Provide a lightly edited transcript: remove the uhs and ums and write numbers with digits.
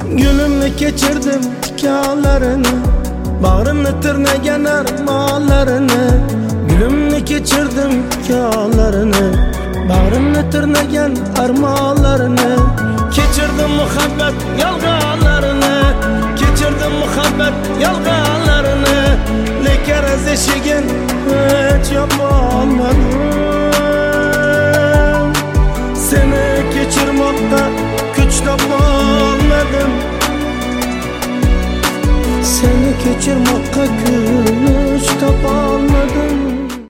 Gülümni kechirdim hikoyalarini, bag'rimni tirnagan armonlarini. Gülümni kechirdim hikoyalarini, bag'rimni tirnagan armonlarini. Kechirdim muhabbat yolg'onlarini, kechirdim muhabbat yolg'onlarini. Lekin eshigin hech yopolmadim. Seni kechirmoqqa kuch topolmadim. Seni kechirmoqqa kuch